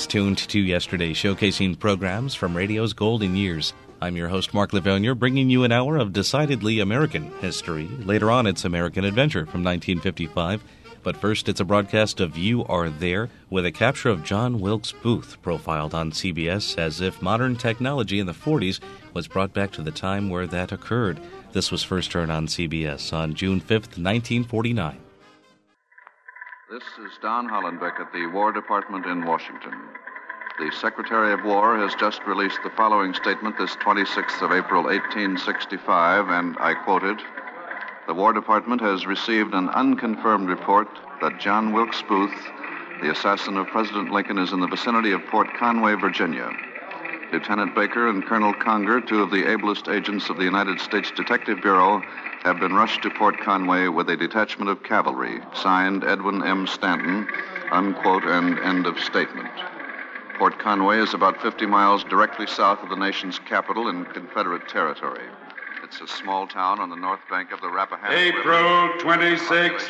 It's Tuned to Yesterday, showcasing programs from radio's golden years. I'm your host, Mark Livonia, bringing you an hour of decidedly American history. Later on, it's American Adventure from 1955. But first, it's a broadcast of You Are There, with a capture of John Wilkes Booth, profiled on CBS as if modern technology in the 40s was brought back to the time where that occurred. This was first heard on CBS on June 5th, 1949. This is Don Hollenbeck at the War Department in Washington. The Secretary of War has just released the following statement this 26th of April, 1865, and I quote it. The War Department has received an unconfirmed report that John Wilkes Booth, the assassin of President Lincoln, is in the vicinity of Port Conway, Virginia. Lieutenant Baker and Colonel Conger, two of the ablest agents of the United States Detective Bureau, have been rushed to Port Conway with a detachment of cavalry. Signed, Edwin M. Stanton, unquote, and end of statement. Port Conway is about 50 miles directly south of the nation's capital in Confederate territory. It's a small town on the north bank of the Rappahannock River. April 26,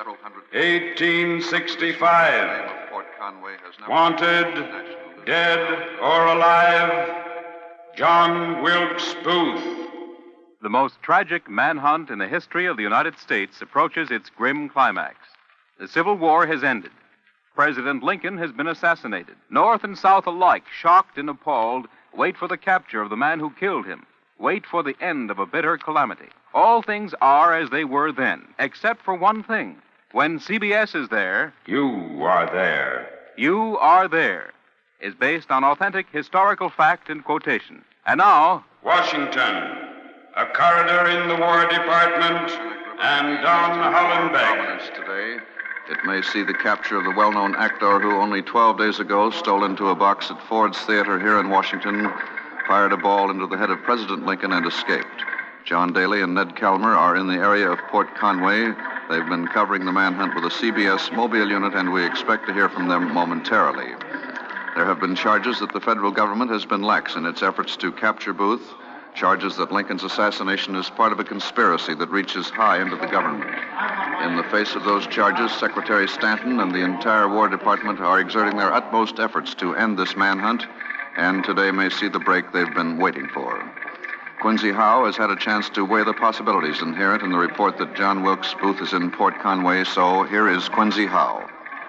1865. Wanted, dead or alive, John Wilkes Booth. The most tragic manhunt in the history of the United States approaches its grim climax. The Civil War has ended. President Lincoln has been assassinated. North and South alike, shocked and appalled, wait for the capture of the man who killed him. Wait for the end of a bitter calamity. All things are as they were then, except for one thing. When CBS is there, You Are There. You Are There is based on authentic historical fact and quotation. And now, Washington, a corridor in the War Department, and Don Hollenbeck. Today, it may see the capture of the well-known actor who only 12 days ago stole into a box at Ford's Theater here in Washington, fired a ball into the head of President Lincoln, and escaped. John Daly and Ned Calmer are in the area of Port Conway. They've been covering the manhunt with a CBS mobile unit, and we expect to hear from them momentarily. There have been charges that the federal government has been lax in its efforts to capture Booth, charges that Lincoln's assassination is part of a conspiracy that reaches high into the government. In the face of those charges, Secretary Stanton and the entire War Department are exerting their utmost efforts to end this manhunt, and today may see the break they've been waiting for. Quincy Howe has had a chance to weigh the possibilities inherent in the report that John Wilkes Booth is in Port Conway, so here is Quincy Howe.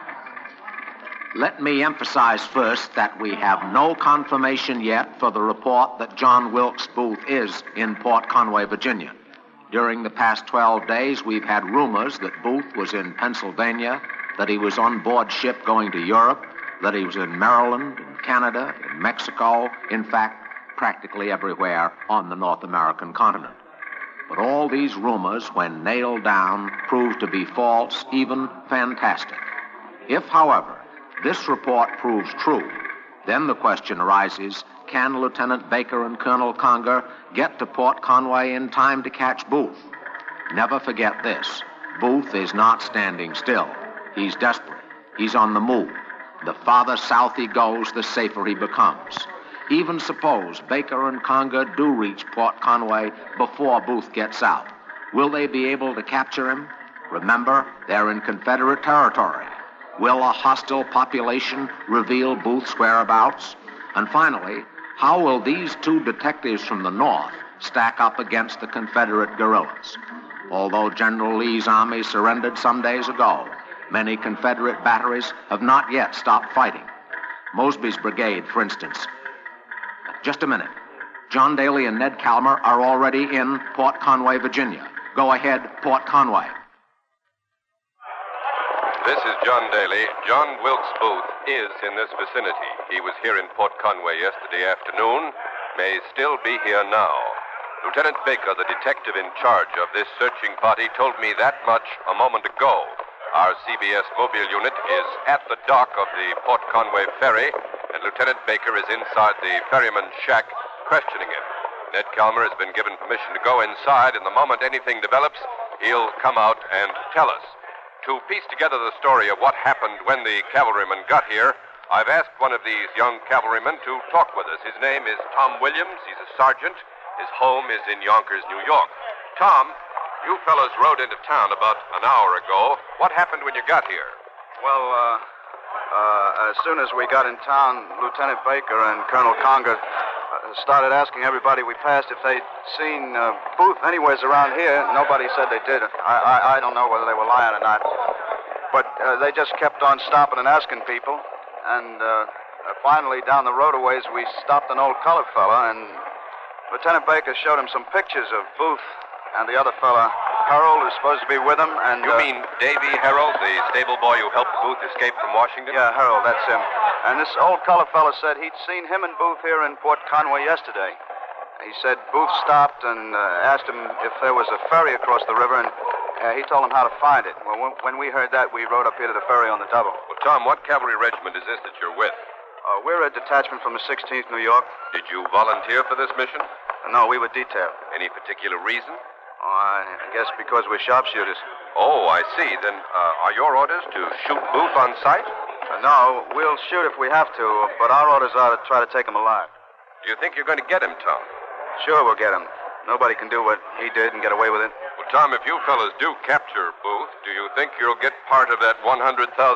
Let me emphasize first that we have no confirmation yet for the report that John Wilkes Booth is in Port Conway, Virginia. During the past 12 days, we've had rumors that Booth was in Pennsylvania, that he was on board ship going to Europe, that he was in Maryland, in Canada, in Mexico, in fact, practically everywhere on the North American continent. But all these rumors, when nailed down, proved to be false, even fantastic. If, however, this report proves true, then the question arises, can Lieutenant Baker and Colonel Conger get to Port Conway in time to catch Booth? Never forget this. Booth is not standing still. He's desperate. He's on the move. The farther south he goes, the safer he becomes. Even suppose Baker and Conger do reach Port Conway before Booth gets out. Will they be able to capture him? Remember, they're in Confederate territory. Will a hostile population reveal Booth's whereabouts? And finally, how will these two detectives from the North stack up against the Confederate guerrillas? Although General Lee's army surrendered some days ago, many Confederate batteries have not yet stopped fighting. Mosby's brigade, for instance. Just a minute. John Daly and Ned Calmer are already in Port Conway, Virginia. Go ahead, Port Conway. This is John Daly. John Wilkes Booth is in this vicinity. He was here in Port Conway yesterday afternoon, may still be here now. Lieutenant Baker, the detective in charge of this searching party, told me that much a moment ago. Our CBS mobile unit is at the dock of the Port Conway ferry, and Lieutenant Baker is inside the ferryman's shack questioning him. Ned Calmer has been given permission to go inside, and the moment anything develops, he'll come out and tell us. To piece together the story of what happened when the cavalryman got here, I've asked one of these young cavalrymen to talk with us. His name is Tom Williams. He's a sergeant. His home is in Yonkers, New York. Tom, you fellows rode into town about an hour ago. What happened when you got here? Well, As soon as we got in town, Lieutenant Baker and Colonel Conger started asking everybody we passed if they'd seen Booth anywheres around here. Nobody said they did. I don't know whether they were lying or not. But they just kept on stopping and asking people. And finally, down the road a ways, we stopped an old colored fella, and Lieutenant Baker showed him some pictures of Booth and the other fella, Harold, is supposed to be with him, and... You mean Davy Harold, the stable boy who helped Booth escape from Washington? Yeah, Harold, that's him. And this old color fella said he'd seen him and Booth here in Port Conway yesterday. He said Booth stopped and asked him if there was a ferry across the river, and he told him how to find it. Well, when we heard that, we rode up here to the ferry on the double. Well, Tom, what cavalry regiment is this that you're with? We're a detachment from the 16th New York. Did you volunteer for this mission? No, we were detailed. Any particular reason? I guess because we're sharpshooters. Oh, I see. Then are your orders to shoot Booth on sight? No, we'll shoot if we have to, but our orders are to try to take him alive. Do you think you're going to get him, Tom? Sure, we'll get him. Nobody can do what he did and get away with it. Well, Tom, if you fellas do capture Booth, do you think you'll get part of that $100,000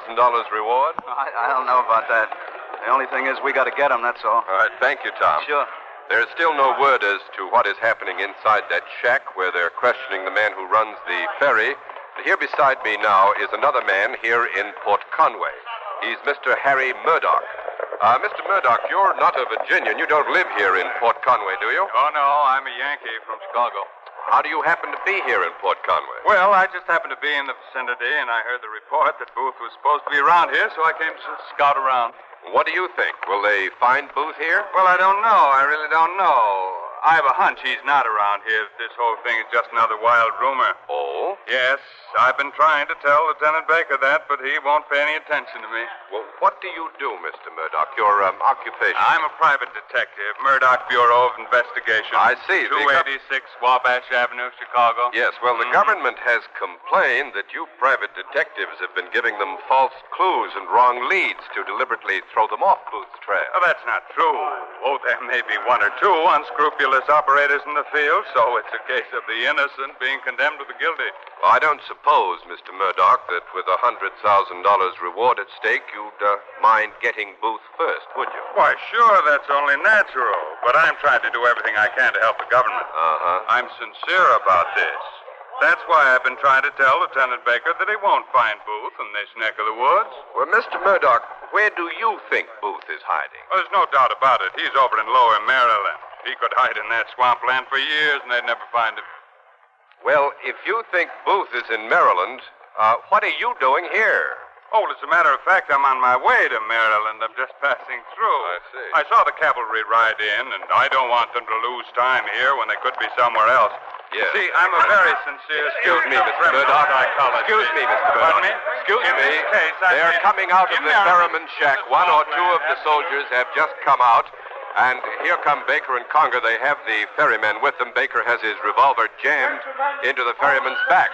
reward? I don't know about that. The only thing is we got to get him, that's all. All right, thank you, Tom. Sure. There's still no word as to what is happening inside that shack where they're questioning the man who runs the ferry. Here beside me now is another man here in Port Conway. He's Mr. Harry Murdoch. Mr. Murdoch, you're not a Virginian. You don't live here in Port Conway, do you? Oh, no, I'm a Yankee from Chicago. How do you happen to be here in Port Conway? Well, I just happened to be in the vicinity, and I heard the report that Booth was supposed to be around here, so I came to scout around. What do you think? Will they find Booth here? Well, I don't know. I really don't know. I have a hunch he's not around here. This whole thing is just another wild rumor. Oh? Yes, I've been trying to tell Lieutenant Baker that, but he won't pay any attention to me. Well, what do you do, Mr. Murdoch? Your occupation? I'm a private detective, Murdoch Bureau of Investigation. I see. 286 Wabash Avenue, Chicago. Yes, well, the government has complained that you private detectives have been giving them false clues and wrong leads to deliberately throw them off Booth's trail. Oh, that's not true. Oh, there may be one or two unscrupulous operators in the field, so it's a case of the innocent being condemned with the guilty. Well, I don't suppose, Mr. Murdoch, that with $100,000 reward at stake, you'd mind getting Booth first, would you? Why, sure, that's only natural. But I'm trying to do everything I can to help the government. I'm sincere about this. That's why I've been trying to tell Lieutenant Baker that he won't find Booth in this neck of the woods. Well, Mr. Murdoch, where do you think Booth is hiding? Well, there's no doubt about it. He's over in Lower Maryland. He could hide in that swampland for years, and they'd never find him. Well, if you think Booth is in Maryland, what are you doing here? Oh, well, as a matter of fact, I'm on my way to Maryland. I'm just passing through. I see. I saw the cavalry ride in, and I don't want them to lose time here when they could be somewhere else. Yes. See, I'm a very sincere Excuse me, Mr. Murdoch. Excuse me, Mr. Murdoch. Pardon me? Excuse In me. this case, They're coming out of the ferryman shack. One or two of the soldiers have just come out. And here come Baker and Conger. They have the ferryman with them. Baker has his revolver jammed into the ferryman's back.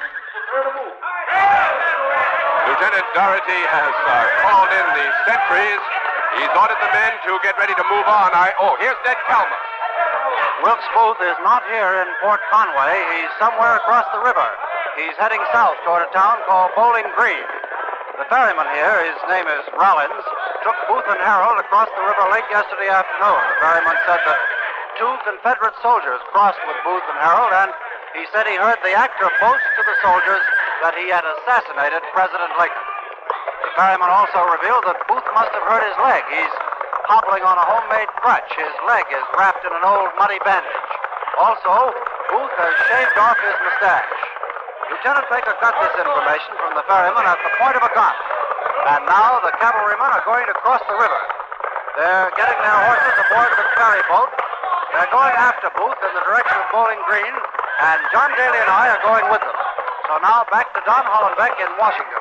Lieutenant Doherty has called in the sentries. He's ordered the men to get ready to move on. Here's Ned Kalmer. Wilkes Booth is not here in Port Conway. He's somewhere across the river. He's heading south toward a town called Bowling Green. The ferryman here, his name is Rollins, took Booth and Harold across the river late yesterday afternoon. The ferryman said that 2 Confederate soldiers crossed with Booth and Harold, and he said he heard the actor boast to the soldiers that he had assassinated President Lincoln. The ferryman also revealed that Booth must have hurt his leg. He's hobbling on a homemade crutch. His leg is wrapped in an old muddy bandage. Also, Booth has shaved off his mustache. Lieutenant Baker got this information from the ferryman at the point of a gun. And now the cavalrymen are going to cross the river. They're getting their horses aboard the ferry boat. They're going after Booth in the direction of Bowling Green, and John Daly and I are going with them. So now back to Don Hollenbeck in Washington.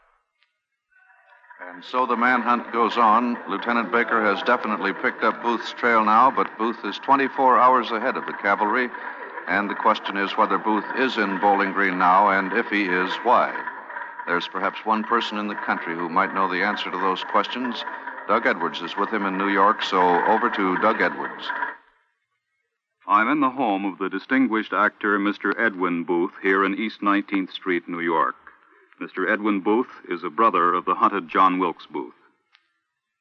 And so the manhunt goes on. Lieutenant Baker has definitely picked up Booth's trail now, but Booth is 24 hours ahead of the cavalry. And the question is whether Booth is in Bowling Green now, and if he is, why? There's perhaps one person in the country who might know the answer to those questions. Doug Edwards is with him in New York, so over to Doug Edwards. I'm in the home of the distinguished actor, Mr. Edwin Booth, here in East 19th Street, New York. Mr. Edwin Booth is a brother of the hunted John Wilkes Booth.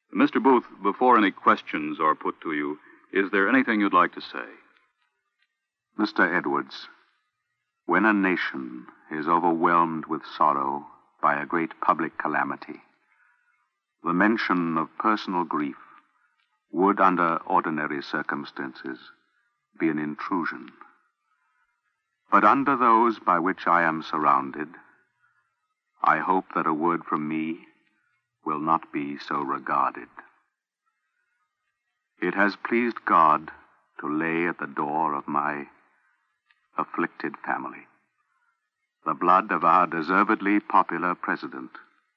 Mr. Booth, before any questions are put to you, is there anything you'd like to say? Mr. Edwards, when a nation is overwhelmed with sorrow by a great public calamity, the mention of personal grief would, under ordinary circumstances, be an intrusion. But under those by which I am surrounded, I hope that a word from me will not be so regarded. It has pleased God to lay at the door of my afflicted family the blood of our deservedly popular president.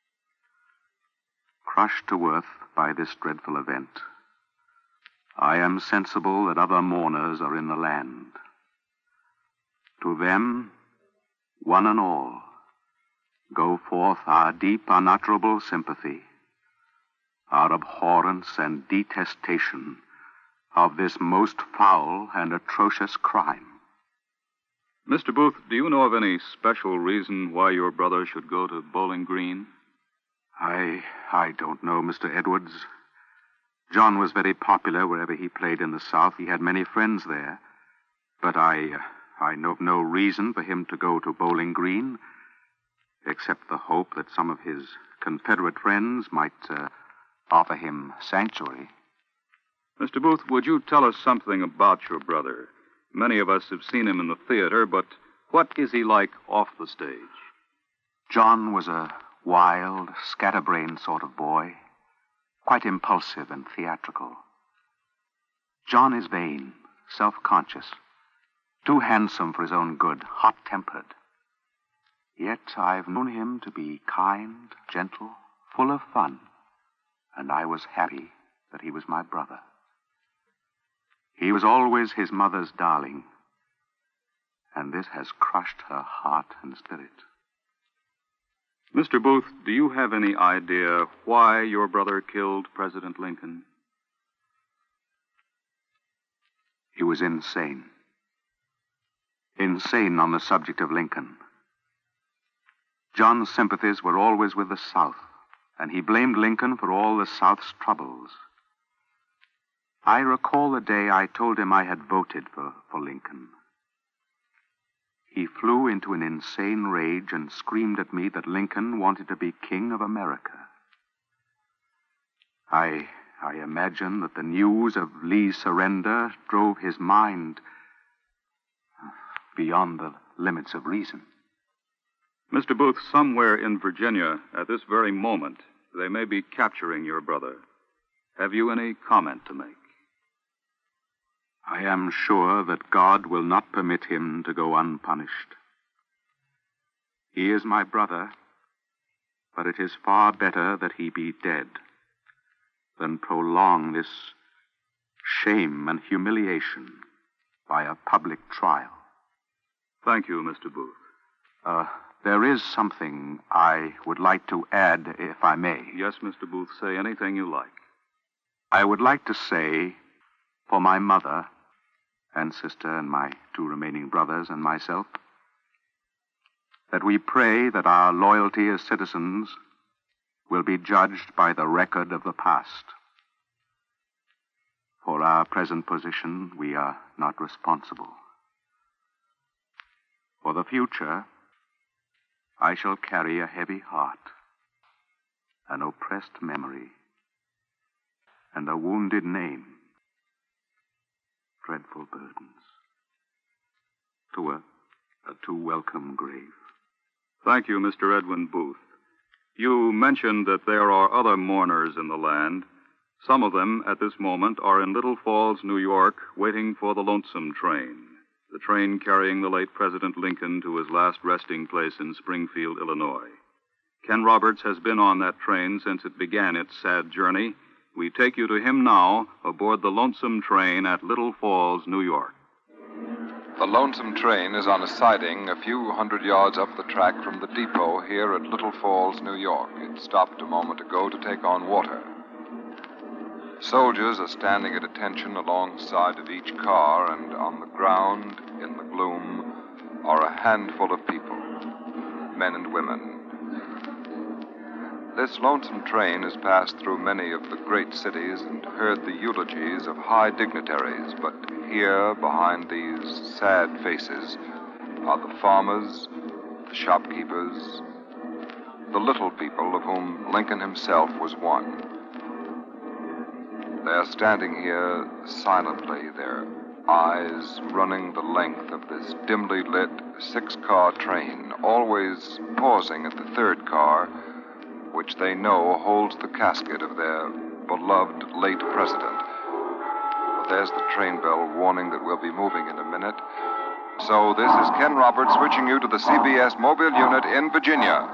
Crushed to earth by this dreadful event, I am sensible that other mourners are in the land. To them, one and all, go forth our deep, unutterable sympathy, our abhorrence and detestation of this most foul and atrocious crime. Mr. Booth, do you know of any special reason why your brother should go to Bowling Green? I don't know, Mr. Edwards. John was very popular wherever he played in the South. He had many friends there. But I know of no reason for him to go to Bowling Green, except the hope that some of his Confederate friends might offer him sanctuary. Mr. Booth, would you tell us something about your brother? Many of us have seen him in the theater, but what is he like off the stage? John was a wild, scatterbrained sort of boy, quite impulsive and theatrical. John is vain, self-conscious, too handsome for his own good, hot-tempered. Yet I've known him to be kind, gentle, full of fun, and I was happy that he was my brother. He was always his mother's darling, and this has crushed her heart and spirit. Mr. Booth, do you have any idea why your brother killed President Lincoln? He was insane. Insane on the subject of Lincoln. John's sympathies were always with the South, and he blamed Lincoln for all the South's troubles. I recall the day I told him I had voted for Lincoln. He flew into an insane rage and screamed at me that Lincoln wanted to be king of America. I imagine that the news of Lee's surrender drove his mind beyond the limits of reason. Mr. Booth, somewhere in Virginia, at this very moment, they may be capturing your brother. Have you any comment to make? I am sure that God will not permit him to go unpunished. He is my brother, but it is far better that he be dead than prolong this shame and humiliation by a public trial. Thank you, Mr. Booth. There is something I would like to add, if I may. Yes, Mr. Booth, say anything you like. I would like to say, for my mother and sister and my two remaining brothers and myself, that we pray that our loyalty as citizens will be judged by the record of the past. For our present position, we are not responsible. For the future, I shall carry a heavy heart, an oppressed memory, and a wounded name. Dreadful burdens to a too welcome grave. Thank you, Mr. Edwin Booth. You mentioned that there are other mourners in the land. Some of them, at this moment, are in Little Falls, New York, waiting for the lonesome train, the train carrying the late President Lincoln to his last resting place in Springfield, Illinois. Ken Roberts has been on that train since it began its sad journey. We take you to him now aboard the lonesome train at Little Falls, New York. The lonesome train is on a siding a few hundred yards up the track from the depot here at Little Falls, New York. It stopped a moment ago to take on water. Soldiers are standing at attention alongside of each car, and on the ground, in the gloom, are a handful of people, men and women. This lonesome train has passed through many of the great cities and heard the eulogies of high dignitaries, but here, behind these sad faces, are the farmers, the shopkeepers, the little people of whom Lincoln himself was one. They are standing here silently, their eyes running the length of this dimly lit 6-car train, always pausing at the third car, which they know holds the casket of their beloved late president. But there's the train bell warning that we'll be moving in a minute. So this is Ken Roberts switching you to the CBS mobile unit in Virginia.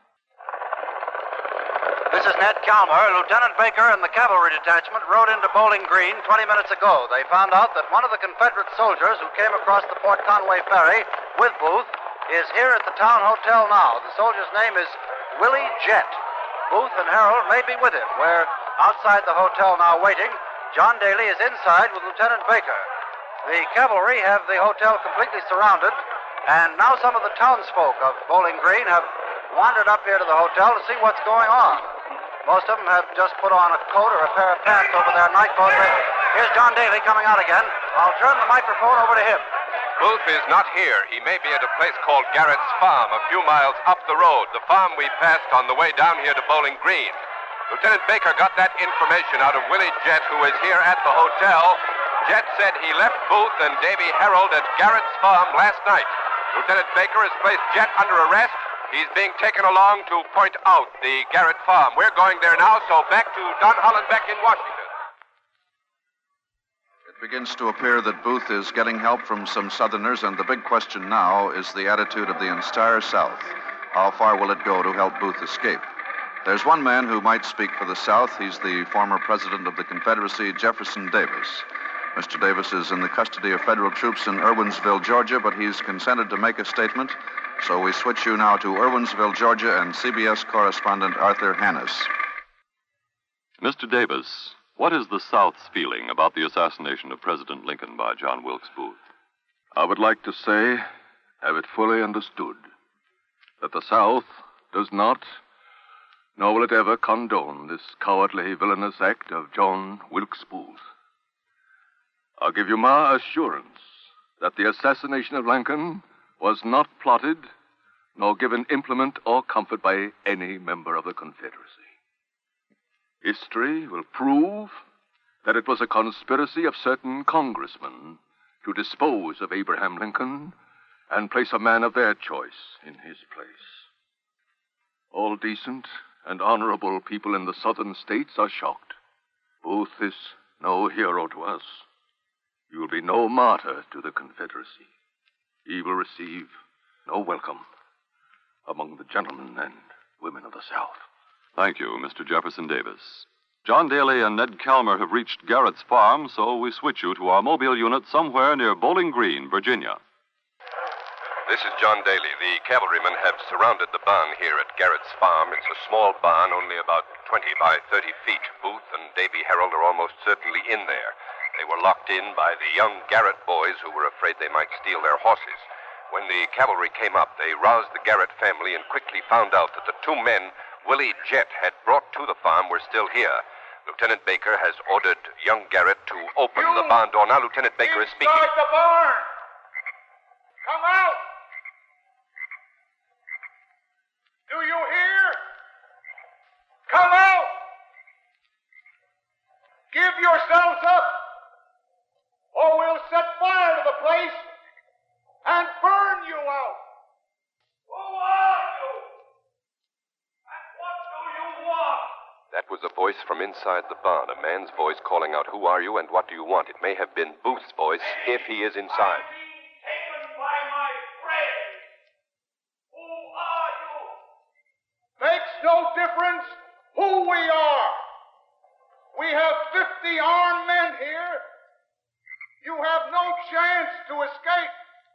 This is Ned Calmer. Lieutenant Baker and the cavalry detachment rode into Bowling Green 20 minutes ago. They found out that one of the Confederate soldiers who came across the Port Conway ferry with Booth is here at the town hotel now. The soldier's name is Willie Jett. Booth and Harold may be with him. We're outside the hotel now waiting. John Daly is inside with Lieutenant Baker. The cavalry have the hotel completely surrounded, and now some of the townsfolk of Bowling Green have wandered up here to the hotel to see what's going on. Most of them have just put on a coat or a pair of pants over their night clothes. Here's John Daly coming out again. I'll turn the microphone over to him. Booth is not here. He may be at a place called Garrett's Farm, a few miles up the road, the farm we passed on the way down here to Bowling Green. Lieutenant Baker got that information out of Willie Jett, who is here at the hotel. Jett said he left Booth and Davy Harold at Garrett's Farm last night. Lieutenant Baker has placed Jett under arrest. He's being taken along to point out the Garrett Farm. We're going there now, so back to Don Hollenbeck in Washington. It begins to appear that Booth is getting help from some Southerners, and the big question now is the attitude of the entire South. How far will it go to help Booth escape? There's one man who might speak for the South. He's the former president of the Confederacy, Jefferson Davis. Mr. Davis is in the custody of federal troops in Irwinsville, Georgia, but he's consented to make a statement. So we switch you now to Irwinsville, Georgia, and CBS correspondent Arthur Hannes. Mr. Davis, what is the South's feeling about the assassination of President Lincoln by John Wilkes Booth? I would like to say, have it fully understood, that the South does not, nor will it ever condone this cowardly, villainous act of John Wilkes Booth. I'll give you my assurance that the assassination of Lincoln was not plotted, nor given implement or comfort by any member of the Confederacy. History will prove that it was a conspiracy of certain congressmen to dispose of Abraham Lincoln and place a man of their choice in his place. All decent and honorable people in the southern states are shocked. Booth is no hero to us. He will be no martyr to the Confederacy. He will receive no welcome among the gentlemen and women of the South. Thank you, Mr. Jefferson Davis. John Daly and Ned Calmer have reached Garrett's Farm, so we switch you to our mobile unit somewhere near Bowling Green, Virginia. This is John Daly. The cavalrymen have surrounded the barn here at Garrett's Farm. It's a small barn, only about 20 by 30 feet. Booth and Davy Harold are almost certainly in there. They were locked in by the young Garrett boys who were afraid they might steal their horses. When the cavalry came up, they roused the Garrett family and quickly found out that the two men Willie Jett had brought to the farm were still here. Lieutenant Baker has ordered young Garrett to open the barn door. Now Lieutenant Baker is speaking. Inside the barn! Come out! Do you hear? Come out! Give yourselves up, or we'll set fire to the place and burn you out. Who are you? And what do you want? That was a voice from inside the barn, a man's voice calling out, "Who are you and what do you want?" It may have been Booth's voice if he is inside. I'm being taken by my friends. Who are you? Makes no difference who we are. We have 50 armed men here. You have no chance to escape.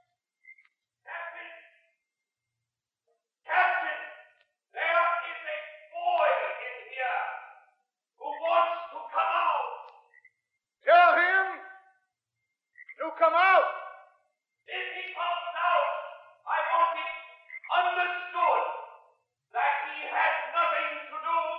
Captain, there is a boy in here who wants to come out. Tell him to come out. If he comes out, I want it understood that he had nothing to do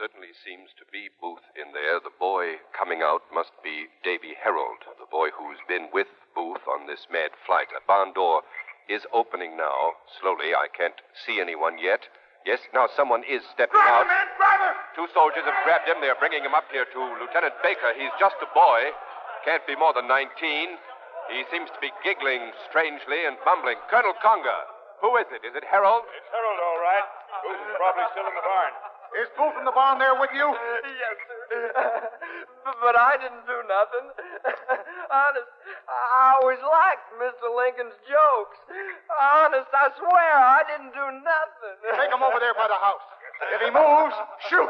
certainly seems to be Booth in there. The boy coming out must be Davy Herold, the boy who's been with Booth on this mad flight. A barn door is opening now, slowly. I can't see anyone yet. Yes, now someone is stepping out. Man, driver! 2 soldiers have grabbed him. They're bringing him up here to Lieutenant Baker. He's just a boy. Can't be more than 19. He seems to be giggling strangely and mumbling. Colonel Conger, who is it? Is it Herold? It's Harold, all right. Booth is probably still in the barn. Is Booth in the barn there with you? Yes, sir. But I didn't do nothing. Honest, I always liked Mr. Lincoln's jokes. Honest, I swear I didn't do nothing. Take him over there by the house. If he moves, shoot.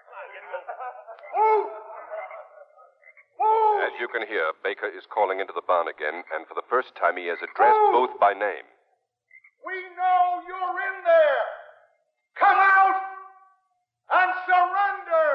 Move! Move! As you can hear, Baker is calling into the barn again, and for the first time he has addressed Booth by name. We know you're in there. Come out and surrender.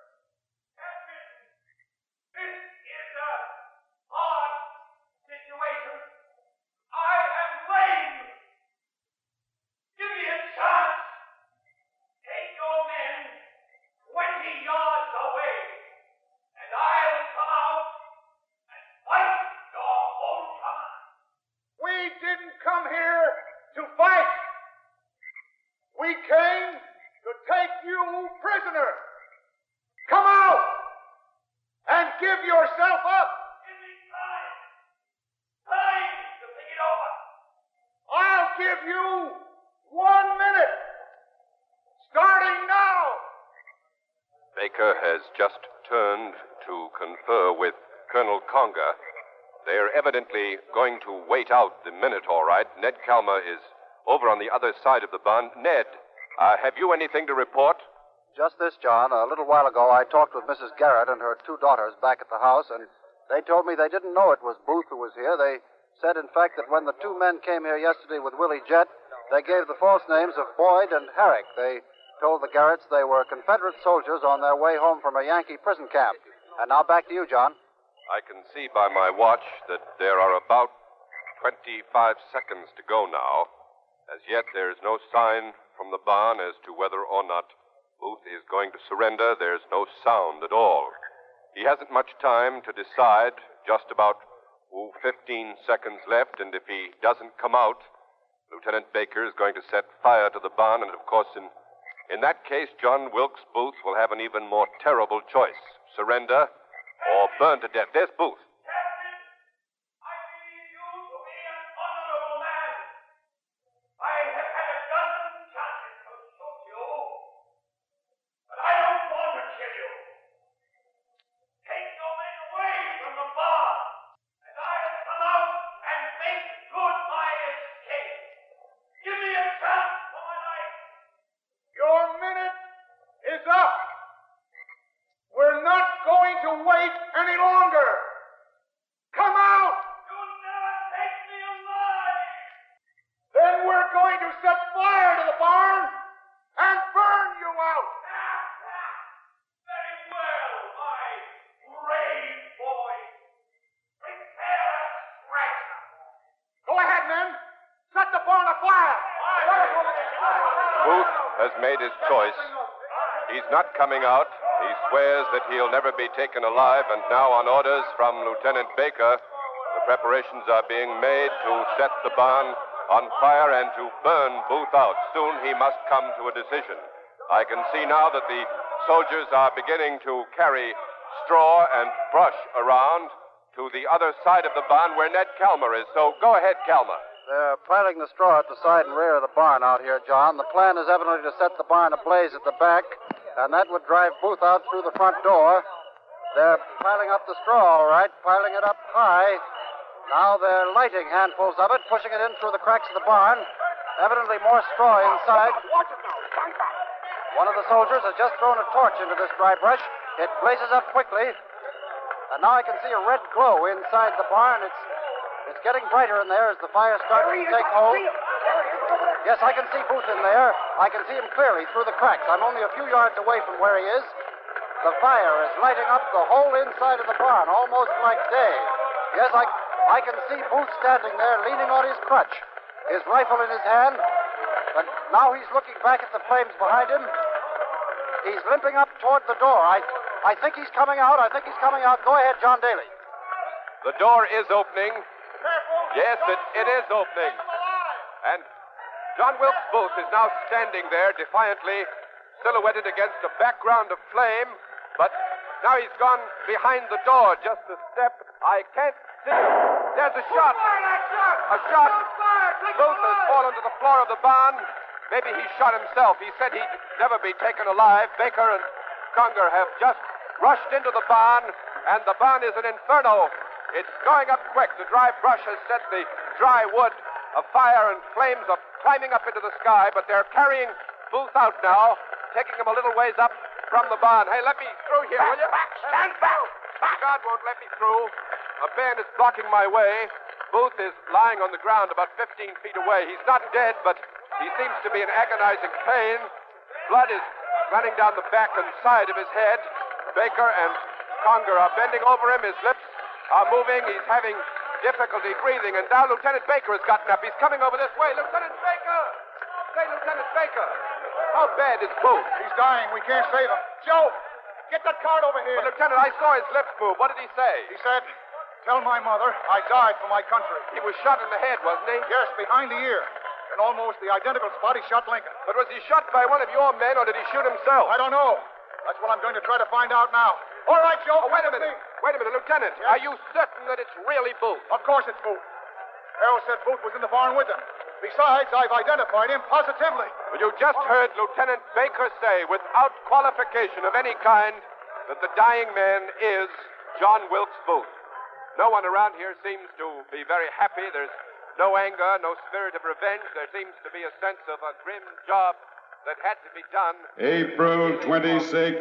This is a hard situation. I am lame. Give me a chance. Take your men 20 yards away, and I'll come out and fight your whole command. We didn't come here to fight. We came to take you prisoner. Come out and give yourself up. Give me time. Time to think it over. I'll give you 1 minute. Starting now. Baker has just turned to confer with Colonel Conger. They're evidently going to wait out the minute, all right. Ned Calmer is over on the other side of the barn. Ned, have you anything to report? Just this, John. A little while ago, I talked with Mrs. Garrett and her 2 daughters back at the house, and they told me they didn't know it was Booth who was here. They said, in fact, that when the 2 men came here yesterday with Willie Jett, they gave the false names of Boyd and Herrick. They told the Garretts they were Confederate soldiers on their way home from a Yankee prison camp. And now back to you, John. I can see by my watch that there are about 25 seconds to go now. As yet, there is no sign from the barn as to whether or not Booth is going to surrender. There's no sound at all. He hasn't much time to decide, just about 15 seconds left, and if he doesn't come out, Lieutenant Baker is going to set fire to the barn, and of course, in that case, John Wilkes Booth will have an even more terrible choice: surrender or burn to death. There's Booth. Booth has made his choice. He's not coming out. He swears that he'll never be taken alive, and now on orders from Lieutenant Baker, the preparations are being made to set the barn on fire and to burn Booth out. Soon he must come to a decision. I can see now that the soldiers are beginning to carry straw and brush around to the other side of the barn where Ned Calmer is. So go ahead, Calmer. They're piling the straw at the side and rear of the barn out here, John. The plan is evidently to set the barn ablaze at the back, and that would drive Booth out through the front door. They're piling up the straw, all right, piling it up high. Now they're lighting handfuls of it, pushing it in through the cracks of the barn. Evidently more straw inside. One of the soldiers has just thrown a torch into this dry brush. It blazes up quickly, and now I can see a red glow inside the barn. It's getting brighter in there as the fire starts to take hold. Yes, I can see Booth in there. I can see him clearly through the cracks. I'm only a few yards away from where he is. The fire is lighting up the whole inside of the barn, almost like day. Yes, I can see Booth standing there, leaning on his crutch, his rifle in his hand. But now he's looking back at the flames behind him. He's limping up toward the door. I think he's coming out. Go ahead, John Daly. The door is opening. Yes, it is opening. And John Wilkes Booth is now standing there defiantly, silhouetted against a background of flame, but now he's gone behind the door just a step. I can't see him. There's a shot. A shot. Booth has fallen to the floor of the barn. Maybe he shot himself. He said he'd never be taken alive. Baker and Conger have just rushed into the barn, and the barn is an inferno. It's going up quick. The dry brush has set the dry wood afire, and flames are climbing up into the sky, but they're carrying Booth out now, taking him a little ways up from the barn. Hey, let me through here, will you? Stand back! The guard won't let me through. A man is blocking my way. Booth is lying on the ground about 15 feet away. He's not dead, but he seems to be in agonizing pain. Blood is running down the back and side of his head. Baker and Conger are bending over him. His lips are moving. He's having difficulty breathing. And now Lieutenant Baker has gotten up. He's coming over this way. Lieutenant Baker! Say, Lieutenant Baker, how bad is Booth? He's dying. We can't save him. Joe, get that cart over here. But, Lieutenant, I saw his lips move. What did he say? He said, tell my mother I died for my country. He was shot in the head, wasn't he? Yes, behind the ear. In almost the identical spot he shot Lincoln. But was he shot by one of your men, or did he shoot himself? I don't know. That's what I'm going to try to find out now. All right, Joe. Oh, wait a minute, Lieutenant. Yes? Are you certain that it's really Booth? Of course it's Booth. Harold said Booth was in the barn with them. Besides, I've identified him positively. Well, you just heard Lieutenant Baker say, without qualification of any kind, that the dying man is John Wilkes Booth. No one around here seems to be very happy. There's no anger, no spirit of revenge. There seems to be a sense of a grim job that had to be done. April 26,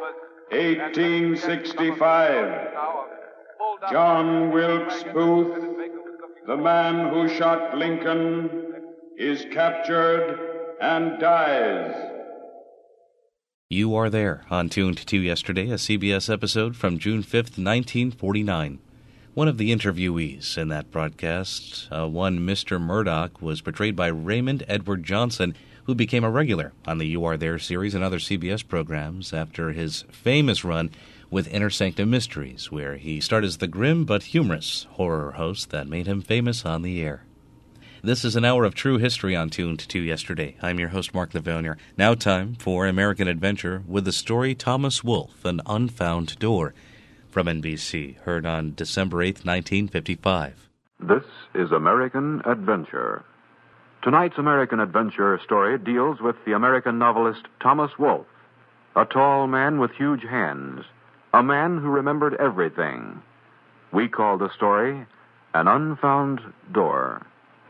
1865. John Wilkes Booth, the man who shot Lincoln, is captured and dies. You Are There on Tuned to Yesterday, a CBS episode from June 5th, 1949. One of the interviewees in that broadcast, one Mr. Murdoch, was portrayed by Raymond Edward Johnson, who became a regular on the You Are There series and other CBS programs after his famous run with Inner Sanctum Mysteries, where he starred as the grim but humorous horror host that made him famous on the air. This is an hour of true history on Tuned to Yesterday. I'm your host, Mark Livonier. Now time for American Adventure with the story Thomas Wolfe, An Unfound Door, from NBC, heard on December 8, 1955. This is American Adventure. Tonight's American Adventure story deals with the American novelist Thomas Wolfe, a tall man with huge hands, a man who remembered everything. We call the story An Unfound Door.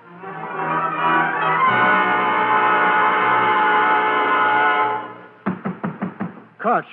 Koch.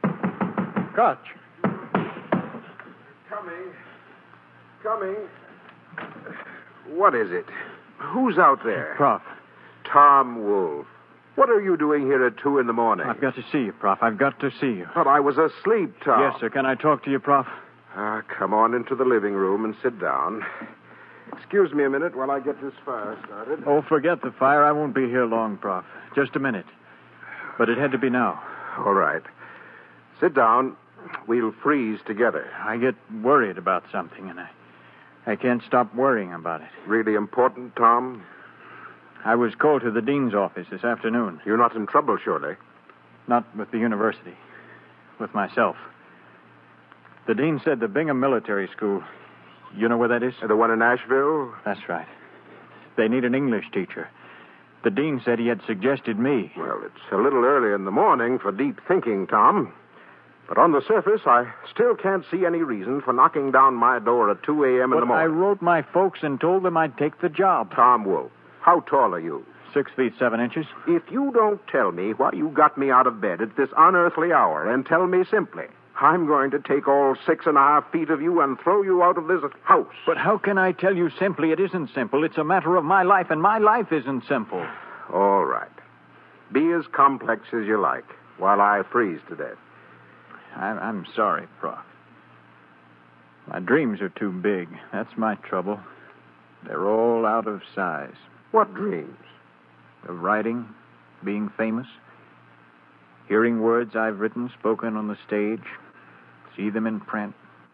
Coming. What is it? Who's out there? Prof. Tom Wolfe. What are you doing here at 2 in the morning? I've got to see you, Prof. I've got to see you. But I was asleep, Tom. Yes, sir. Can I talk to you, Prof? Come on into the living room and sit down. Excuse me a minute while I get this fire started. Oh, forget the fire. I won't be here long, Prof. Just a minute. But it had to be now. All right. Sit down. We'll freeze together. I get worried about something, and I can't stop worrying about it. Really important, Tom? I was called to the dean's office this afternoon. You're not in trouble, surely? Not with the university. With myself. The dean said the Bingham Military School, you know where that is? The one in Asheville? That's right. They need an English teacher. The dean said he had suggested me. Well, it's a little early in the morning for deep thinking, Tom. But on the surface, I still can't see any reason for knocking down my door at 2 a.m. in the morning. I wrote my folks and told them I'd take the job. Tom Wolfe, how tall are you? 6 feet 7 inches. If you don't tell me why you got me out of bed at this unearthly hour, and tell me simply, I'm going to take all 6.5 feet of you and throw you out of this house. But how can I tell you simply? It isn't simple. It's a matter of my life, and my life isn't simple. All right. Be as complex as you like, while I freeze to death. I'm sorry, Prof. My dreams are too big. That's my trouble. They're all out of size. What dreams? Of writing, being famous. hearing words I've written spoken on the stage, see them in print.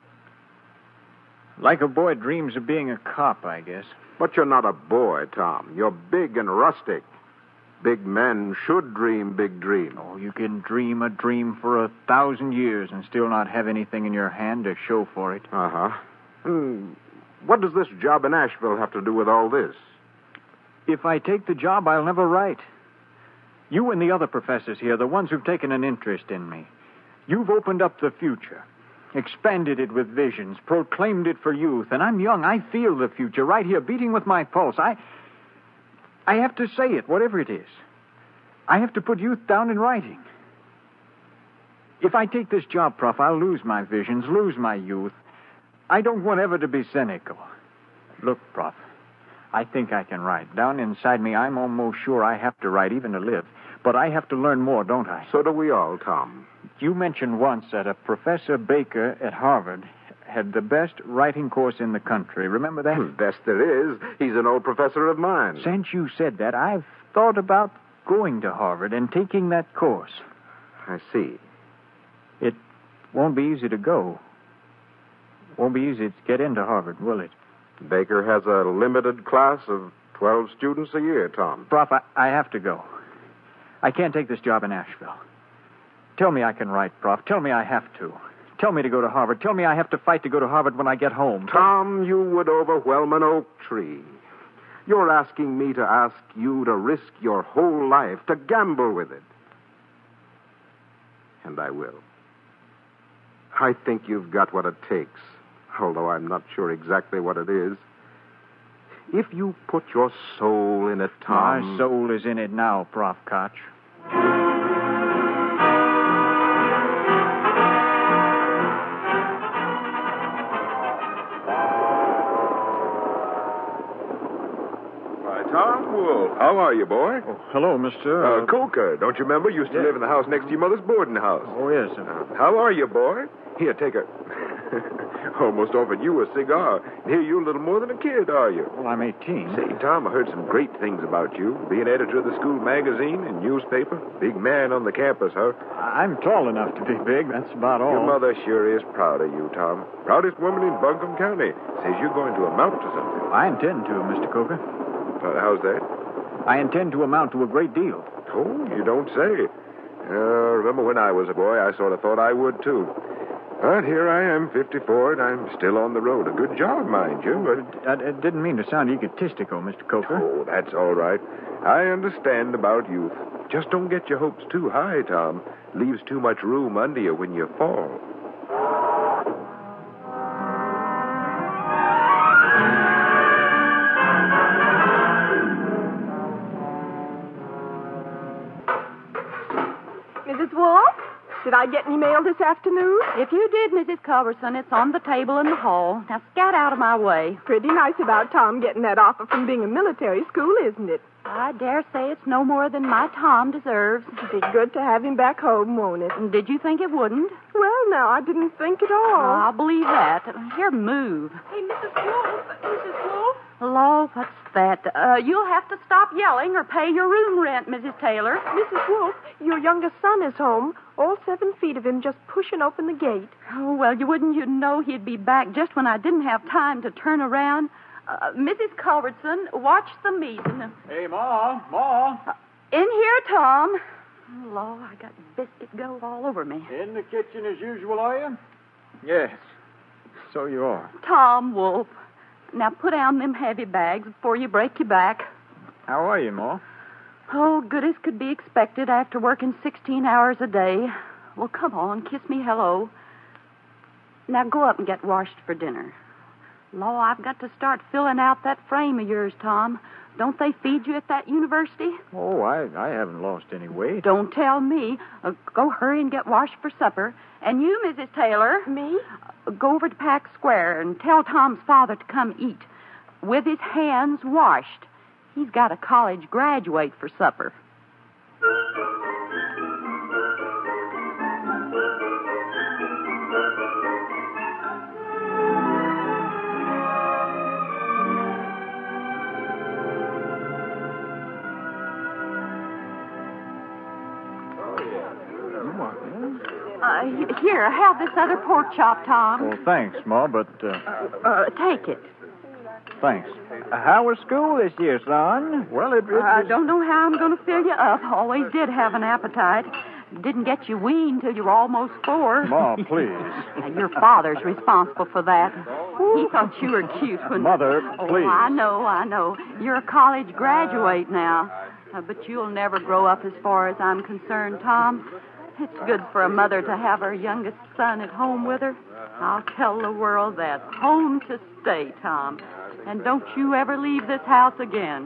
Like a boy dreams of being a cop, I guess. But you're not a boy, Tom. You're big and rustic. Big men should dream big dreams. Oh, you can dream a dream for 1,000 years and still not have anything in your hand to show for it. Uh-huh. What does this job in Asheville have to do with all this? If I take the job, I'll never write. You and the other professors here, the ones who've taken an interest in me, you've opened up the future, expanded it with visions, proclaimed it for youth, and I'm young. I feel the future right here, beating with my pulse. I have to say it, whatever it is. I have to put youth down in writing. If I take this job, Prof, I'll lose my visions, lose my youth. I don't want ever to be cynical. Look, Prof, I think I can write. Down inside me, I'm almost sure I have to write even to live. But I have to learn more, don't I? So do we all, Tom. You mentioned once that a Professor Baker at Harvard had the best writing course in the country. Remember that? Best there is. He's an old professor of mine. Since you said that, I've thought about going to Harvard and taking that course. I see. It won't be easy to go. Won't be easy to get into Harvard, will it? Baker has a limited class of 12 students a year, Tom. Prof, I have to go. I can't take this job in Asheville. Tell me I can write, Prof. Tell me I have to. Tell me to go to Harvard. Tell me I have to fight to go to Harvard when I get home. Tom, you would overwhelm an oak tree. You're asking me to ask you to risk your whole life, to gamble with it. And I will. I think you've got what it takes, although I'm not sure exactly what it is. If you put your soul in it, Tom... My soul is in it now, Prof. Koch. Tom Wolf. How are you, boy? Oh, hello, Mr. Coker. Don't you remember? Used to live in the house next to your mother's boarding house. Oh, yes. How are you, boy? Here, take a... Almost offered you a cigar. Here, you're a little more than a kid, are you? Well, I'm 18. Say, Tom, I heard some great things about you. Being editor of the school magazine and newspaper. Big man on the campus, huh? I'm tall enough to be big. That's about all. Your mother sure is proud of you, Tom. Proudest woman in Buncombe County. Says you're going to amount to something. I intend to, Mr. Coker. How's that? I intend to amount to a great deal. Oh, you don't say. Remember when I was a boy, I sort of thought I would, too. But here I am, 54, and I'm still on the road. A good job, mind you, but... I didn't mean to sound egotistical, Mr. Coker. Oh, that's all right. I understand about youth. Just don't get your hopes too high, Tom. Leaves too much room under you when you fall. Mrs. Wolf? Did I get any mail this afternoon? If you did, Mrs. Culberson, it's on the table in the hall. Now, scat out of my way. Pretty nice about Tom getting that offer from being a military school, isn't it? I dare say it's no more than my Tom deserves. It'd be good to have him back home, won't it? Did you think it wouldn't? Well, no, I didn't think at all. Oh, I'll believe that. Here, move. Hey, Mrs. Wolf. Mrs. Wolf? Hello, what's that? You'll have to stop yelling or pay your room rent, Mrs. Taylor. Mrs. Wolf, your youngest son is home. All 7 feet of him just pushing open the gate. Oh, well, you know he'd be back just when I didn't have time to turn around. Mrs. Culbertson, watch the meeting. Hey, Ma. Ma. In here, Tom. Oh, Lord, I got biscuit dough all over me. In the kitchen as usual, are you? Yes. So you are. Tom Wolf. Now put down them heavy bags before you break your back. How are you, Ma? Oh, good as could be expected after working 16 hours a day. Well, come on, kiss me hello. Now go up and get washed for dinner. Law, I've got to start filling out that frame of yours, Tom. Don't they feed you at that university? Oh, I haven't lost any weight. Don't tell me. Go hurry and get washed for supper. And you, Mrs. Taylor. Me? Go over to Pack Square and tell Tom's father to come eat. With his hands washed. He's got a college graduate for supper. Here, have this other pork chop, Tom. Well, thanks, Ma, but... Take it. Thanks. How was school this year, son? Well, it I don't know how I'm going to fill you up. Always did have an appetite. Didn't get you weaned till you were almost 4. Ma, please. Your father's responsible for that. He thought you were cute when... Mother, please. Oh, I know. You're a college graduate now. But you'll never grow up as far as I'm concerned, Tom. It's good for a mother to have her youngest son at home with her. I'll tell the world that. Home to stay, Tom. And don't you ever leave this house again.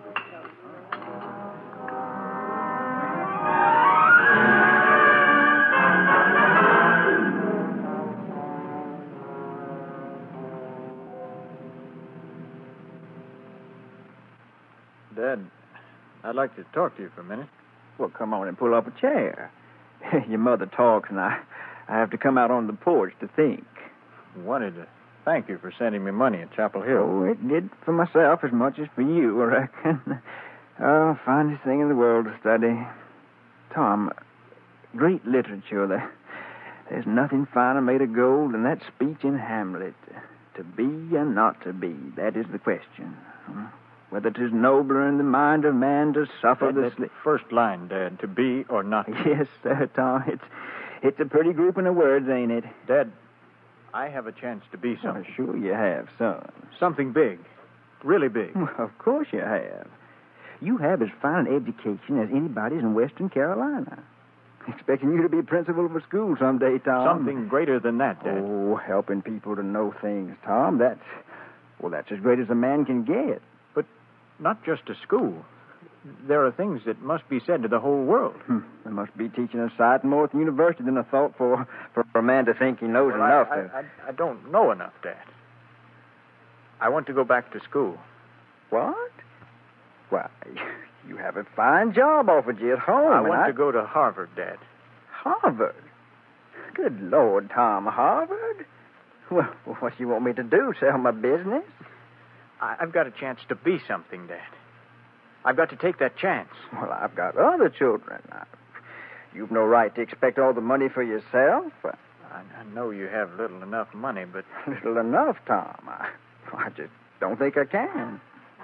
Dad, I'd like to talk to you for a minute. Well, come on and pull up a chair. Your mother talks, and I have to come out on the porch to think. Wanted to thank you for sending me money at Chapel Hill. Oh, it did for myself as much as for you, I reckon. Oh, finest thing in the world to study. Tom, great literature. There's nothing finer made of gold than that speech in Hamlet. To be and not to be, that is the question. Whether 'tis nobler in the mind of man to suffer the first line, Dad, to be or not to be. Yes, sir, Tom. It's a pretty grouping of words, ain't it? Dad, I have a chance to be something. Oh, sure you have, son. Something big. Really big. Well, of course you have. You have as fine an education as anybody's in Western Carolina. Expecting you to be principal of a school someday, Tom. Something greater than that, Dad. Oh, helping people to know things, Tom. That's as great as a man can get. Not just a school. There are things that must be said to the whole world. There must be teaching a sight more at the university than a thought for a man to think he knows enough. I don't know enough, Dad. I want to go back to school. What? Why, you have a fine job offered you at home. I want to go to Harvard, Dad. Harvard? Good Lord, Tom, Harvard? Well, what do you want me to do, sell my business? I've got a chance to be something, Dad. I've got to take that chance. Well, I've got other children. You've no right to expect all the money for yourself. I know you have little enough money, but... Little enough, Tom. I just don't think I can.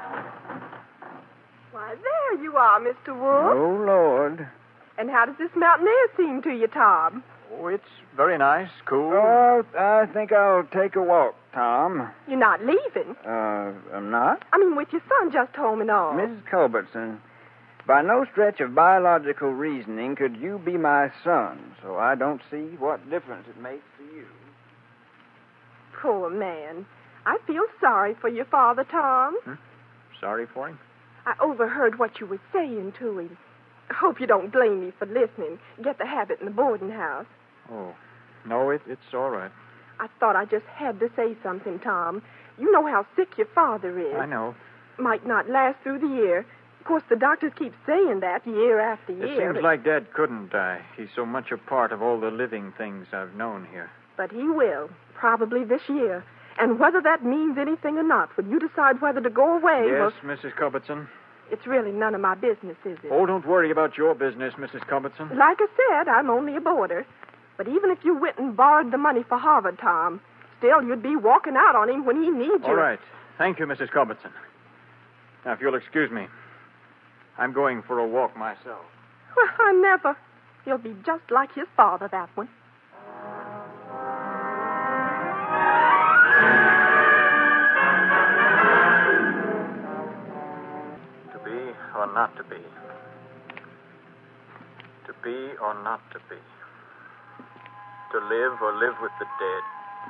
Why, there you are, Mr. Wolf. Oh, Lord. And how does this mountain air seem to you, Tom? Oh, it's very nice, cool. Oh, I think I'll take a walk, Tom. You're not leaving? I'm not? I mean, with your son just home and all. Mrs. Culbertson, by no stretch of biological reasoning could you be my son, so I don't see what difference it makes to you. Poor man. I feel sorry for your father, Tom. Sorry for him? I overheard what you were saying to him. I hope you don't blame me for listening. Get the habit in the boarding house. Oh, no, it's all right. I thought I just had to say something, Tom. You know how sick your father is. I know. Might not last through the year. Of course, the doctors keep saying that year after year. It seems like Dad couldn't die. He's so much a part of all the living things I've known here. But he will, probably this year. And whether that means anything or not, when you decide whether to go away... Yes, Mrs. Culbertson? It's really none of my business, is it? Oh, don't worry about your business, Mrs. Culbertson. Like I said, I'm only a boarder. But even if you went and borrowed the money for Harvard, Tom, still you'd be walking out on him when he needs you. All right. Thank you, Mrs. Culbertson. Now, if you'll excuse me, I'm going for a walk myself. Well, I never. He'll be just like his father, that one. To be or not to be. To be or not to be. To live or live with the dead.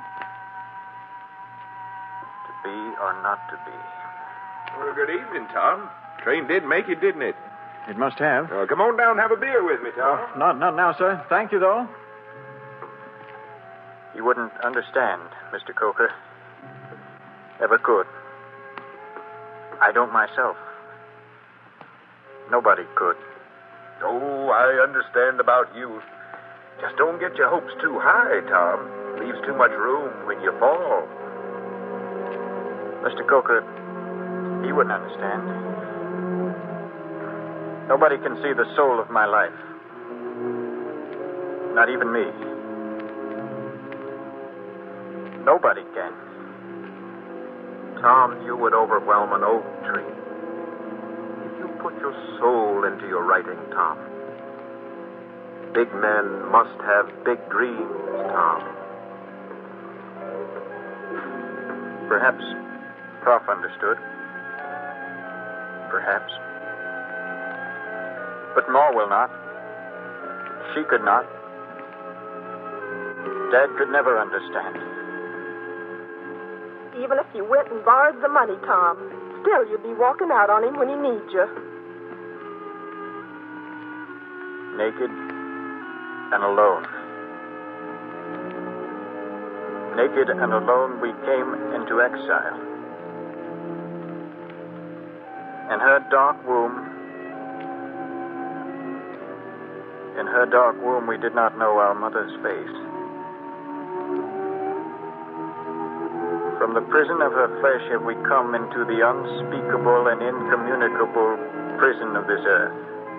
To be or not to be. Well, good evening, Tom. Train did make it, didn't it? It must have. Come on down and have a beer with me, Tom. Not now, sir. Thank you, though. You wouldn't understand, Mr. Coker. Never could. I don't myself. Nobody could. Oh, I understand about you. Just don't get your hopes too high, Tom. Leaves too much room when you fall. Mr. Coker, he wouldn't understand. Nobody can see the soul of my life. Not even me. Nobody can. Tom, you would overwhelm an oak tree. If you put your soul into your writing, Tom. Big men must have big dreams, Tom. Perhaps Prof understood. Perhaps. But Ma will not. She could not. Dad could never understand. Even if you went and borrowed the money, Tom, still you'd be walking out on him when he needs you. Naked and alone. Naked and alone we came into exile. In her dark womb, we did not know our mother's face. From the prison of her flesh have we come into the unspeakable and incommunicable prison of this earth.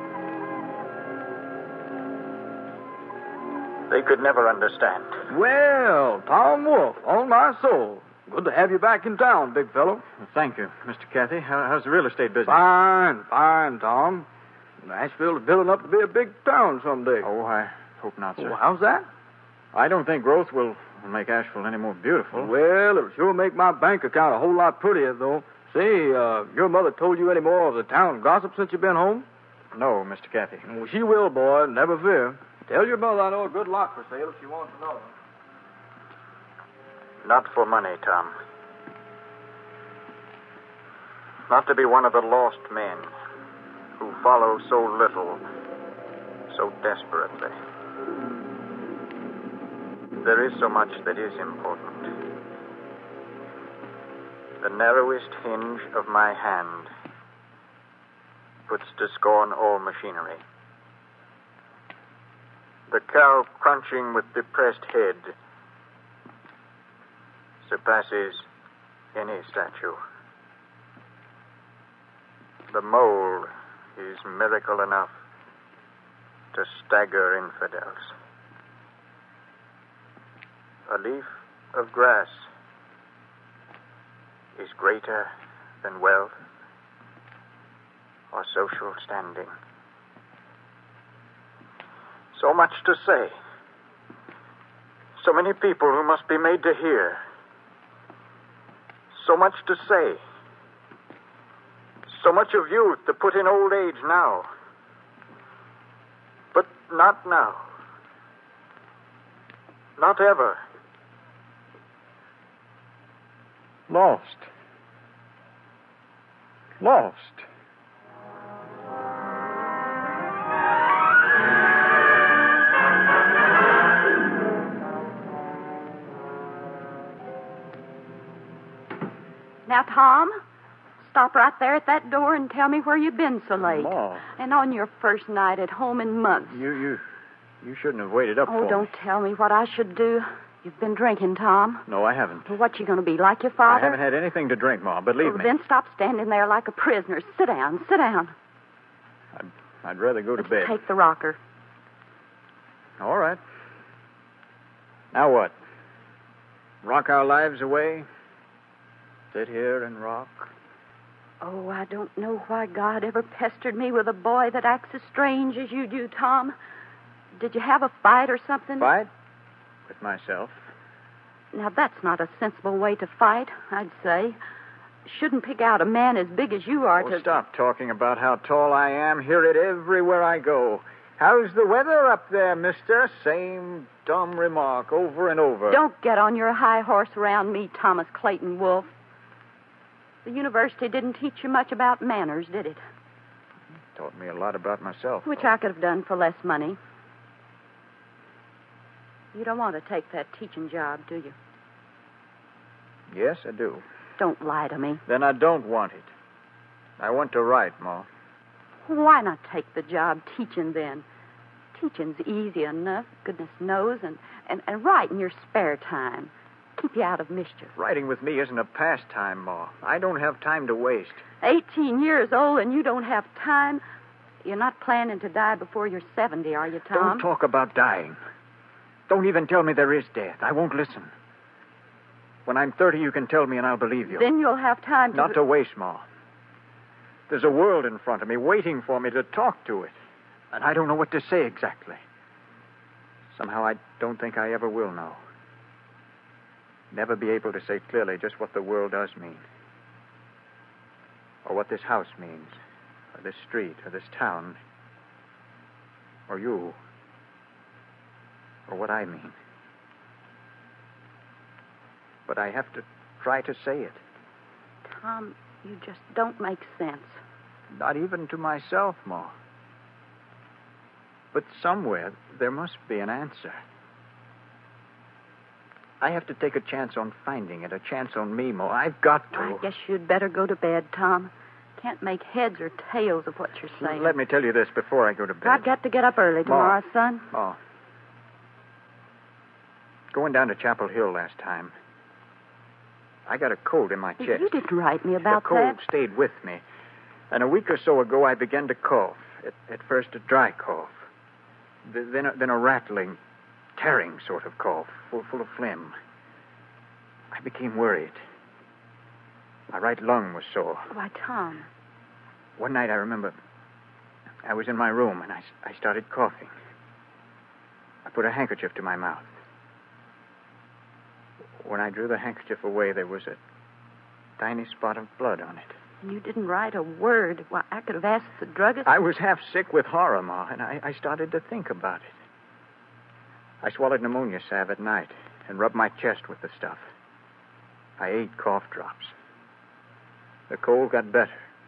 They could never understand. Well, Tom Wolf, on my soul. Good to have you back in town, big fellow. Thank you, Mr. Cathy. How's the real estate business? Fine, Tom. Nashville is building up to be a big town someday. Oh, I hope not, sir. Well, how's that? I don't think growth will make Asheville any more beautiful. Well, it'll sure make my bank account a whole lot prettier, though. Say, your mother told you any more of the town gossip since you've been home? No, Mr. Cathy. Well, she will, boy. Never fear. Tell your mother I know a good lot for sale if she wants to know. Not for money, Tom. Not to be one of the lost men who follow so little, so desperately. There is so much that is important. The narrowest hinge of my hand puts to scorn all machinery. The cow crunching with depressed head surpasses any statue. The mole is miracle enough to stagger infidels. A leaf of grass is greater than wealth or social standing. So much to say. So many people who must be made to hear. So much to say. So much of youth to put in old age now. But not now. Not ever. Lost. Now, Tom, stop right there at that door and tell me where you've been so late. Ma. And on your first night at home in months. You shouldn't have waited up for me. Oh, don't tell me what I should do. You've been drinking, Tom. No, I haven't. Well, what you going to be, like your father? I haven't had anything to drink, Ma, believe me. Then stop standing there like a prisoner. Sit down. I'd rather go to bed. Take the rocker. All right. Now what? Rock our lives away? Sit here and rock? Oh, I don't know why God ever pestered me with a boy that acts as strange as you do, Tom. Did you have a fight or something? Fight? With myself. Now, that's not a sensible way to fight, I'd say. Shouldn't pick out a man as big as you are to... Stop talking about how tall I am. Hear it everywhere I go. How's the weather up there, mister? Same dumb remark over and over. Don't get on your high horse around me, Thomas Clayton Wolf. The university didn't teach you much about manners, did it? Taught me a lot about myself. Which I could have done for less money. You don't want to take that teaching job, do you? Yes, I do. Don't lie to me. Then I don't want it. I want to write, Ma. Why not take the job teaching then? Teaching's easy enough, goodness knows, and write in your spare time. Keep you out of mischief. Writing with me isn't a pastime, Ma. I don't have time to waste. 18 years old and you don't have time? You're not planning to die before you're 70, are you, Tom? Don't talk about dying. Don't even tell me there is death. I won't listen. When I'm 30, you can tell me and I'll believe you. Then you'll have time to... Not to waste, Ma. There's a world in front of me waiting for me to talk to it. And I don't know what to say exactly. Somehow I don't think I ever will know. Never be able to say clearly just what the world does mean. Or what this house means. Or this street. Or this town. Or you. Or what I mean. But I have to try to say it. Tom, you just don't make sense. Not even to myself, Ma. But somewhere there must be an answer. I have to take a chance on finding it, a chance on me, Ma. I've got to. I guess you'd better go to bed, Tom. Can't make heads or tails of what you're saying. Let me tell you this before I go to bed. I've got to get up early tomorrow, son. Ma. Going down to Chapel Hill last time, I got a cold in my chest. You didn't write me about that. The cold that. stayed with me. And a week or so ago, I began to cough. At first, a dry cough. Then a rattling, tearing sort of cough, full of phlegm. I became worried. My right lung was sore. Why, Tom. One night, I remember, I was in my room, and I started coughing. I put a handkerchief to my mouth. When I drew the handkerchief away, there was a tiny spot of blood on it. And you didn't write a word. Why, I could have asked the druggist. I was half sick with horror, Ma, and I started to think about it. I swallowed pneumonia salve at night and rubbed my chest with the stuff. I ate cough drops. The cold got better.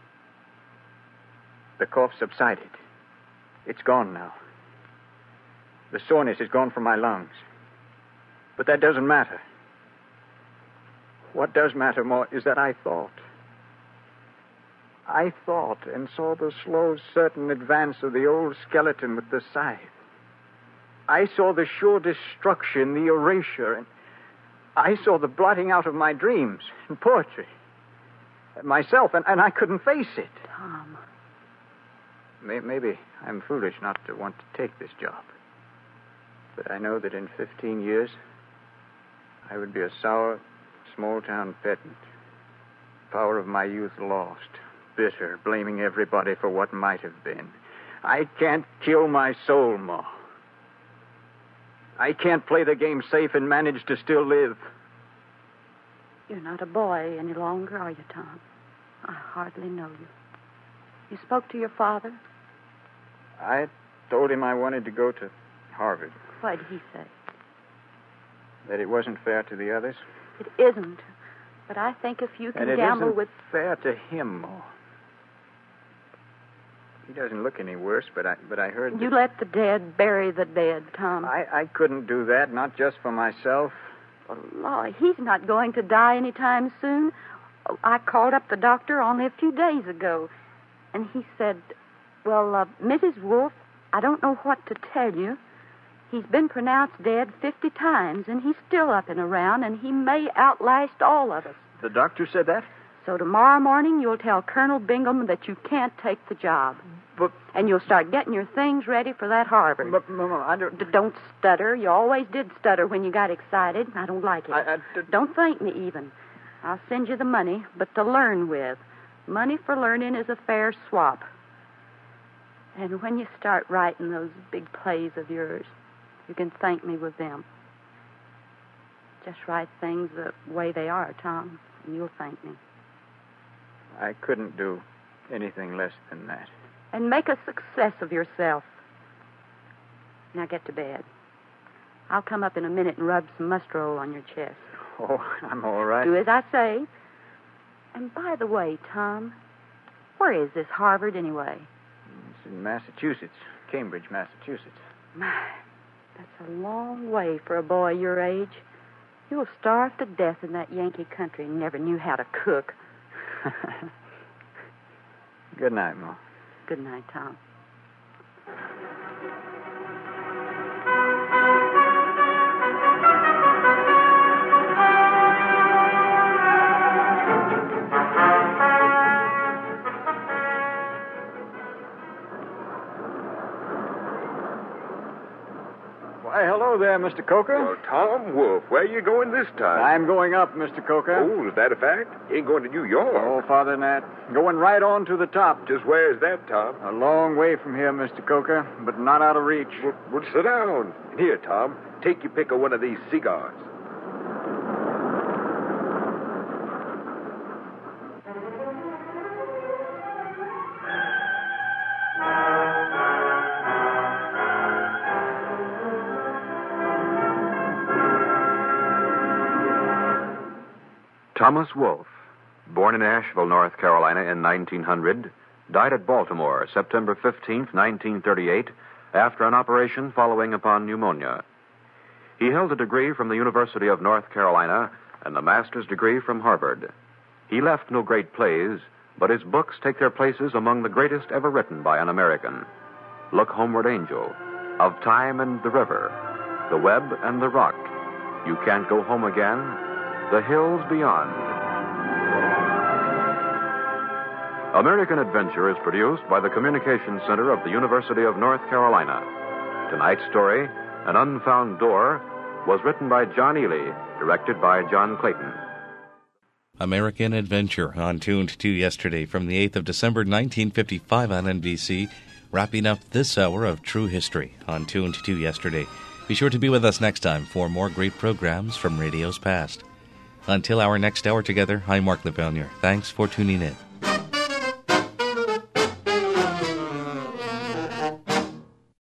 The cough subsided. It's gone now. The soreness is gone from my lungs. But that doesn't matter. What does matter more is that I thought. I thought and saw the slow, certain advance of the old skeleton with the scythe. I saw the sure destruction, the erasure, and I saw the blotting out of my dreams and poetry. Myself, and I couldn't face it. Tom. Maybe I'm foolish not to want to take this job. But I know that in 15 years, I would be a sour, small-town pedant. Power of my youth lost. Bitter, blaming everybody for what might have been. I can't kill my soul, Ma. I can't play the game safe and manage to still live. You're not a boy any longer, are you, Tom? I hardly know you. You spoke to your father? I told him I wanted to go to Harvard. What did he say? That it wasn't fair to the others. It isn't. But I think if you can and it gamble isn't with... fair to him, Ma. He doesn't look any worse, but I heard... You let the dead bury the dead, Tom. I couldn't do that, not just for myself. Oh, Lord, he's not going to die anytime soon. Oh, I called up the doctor only a few days ago, and he said, well, Mrs. Wolf, I don't know what to tell you. He's been pronounced dead 50 times, and he's still up and around, and he may outlast all of us. The doctor said that? So tomorrow morning you'll tell Colonel Bingham that you can't take the job. But... And you'll start getting your things ready for that Harvard. But, Mama, I don't... Don't stutter. You always did stutter when you got excited. I don't like it. Don't thank me even. I'll send you the money, but to learn with. Money for learning is a fair swap. And when you start writing those big plays of yours, you can thank me with them. Just write things the way they are, Tom, and you'll thank me. I couldn't do anything less than that. And make a success of yourself. Now get to bed. I'll come up in a minute and rub some mustard oil on your chest. Oh, I'm all right. Do as I say. And by the way, Tom, where is this Harvard anyway? It's in Massachusetts, Cambridge, Massachusetts. My, that's a long way for a boy your age. You'll starve to death in that Yankee country and never knew how to cook. Good night, Ma. Good night, Tom. Why, hello there, Mr. Coker. Well, Tom Wolfe, where are you going this time? I'm going up, Mr. Coker. Oh, is that a fact? You ain't going to New York. Oh, Father Nat. Going right on to the top. Just where is that, Tom? A long way from here, Mr. Coker, but not out of reach. Well, sit down. Here, Tom, take your pick of one of these cigars. Thomas Wolfe, born in Asheville, North Carolina in 1900, died at Baltimore September 15, 1938, after an operation following upon pneumonia. He held a degree from the University of North Carolina and a master's degree from Harvard. He left no great plays, but his books take their places among the greatest ever written by an American. Look Homeward, Angel, Of Time and the River, The Web and the Rock, You Can't Go Home Again, The Hills Beyond. American Adventure is produced by the Communications Center of the University of North Carolina. Tonight's story, An Unfound Door, was written by John Ely, directed by John Clayton. American Adventure on Tuned To Yesterday from the 8th of December 1955 on NBC, wrapping up this hour of true history on Tuned To Yesterday. Be sure to be with us next time for more great programs from radio's past. Until our next hour together, I'm Mark Lefevre. Thanks for tuning in.